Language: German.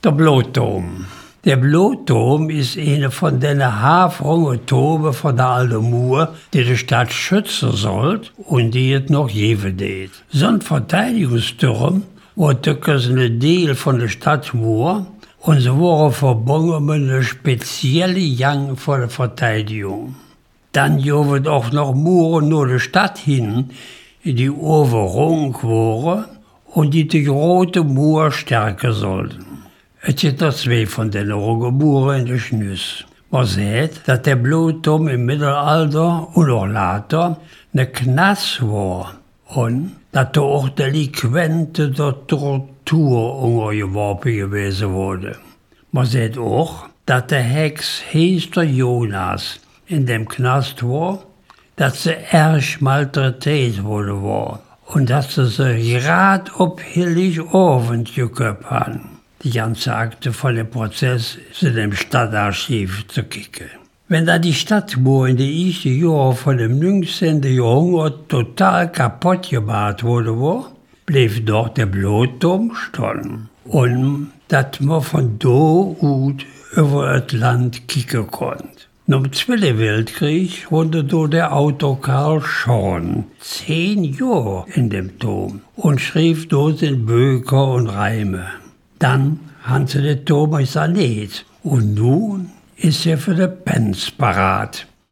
Der Blutdom. Der Blutdom ist eine von den haarfrohen Toben von der alten Mauer, die die Stadt schützen soll und die es noch geben wird. So ein Verteidigungsturm war tückers ein Teil von der Stadtmauer und sie waren verbunden mit einer speziellen Gang für die Verteidigung. Dann gab es auch noch Mauern nach der Stadt hin, die overrung waren und die große Mauer stärken sollten. Es gibt noch zwei von den Mauern in der Schnüss. Man sagt, dass der Blutdom im Mittelalter und auch later eine Knast war und dass da auch Delinquente der Tortur untergeworfen gewesen wurde. Man sagt auch, dass der Hex Hester Jonas in dem Knast war, dass sie erst malträtiert wurde war und dass sie gerade auf Heiligabend geköpft haben. Die ganze Akte von dem Prozess sind im Stadtarchiv zu kicken. Wenn da die Stadtmauer in den ersten Jahren von dem 19. Jahrhundert total kaputt gemacht wurde, blieb dort der Blutdom stehen. Und dass man von da aus über das Land kicken konnte. Nach dem Zweiten Weltkrieg wohnte dort der Autor Karl Schorn 10 Jahre in dem Dom und schrieb dort in Bücher und Reime. Dann haben sie den Dom saniert und nun ist er für die Pens parat.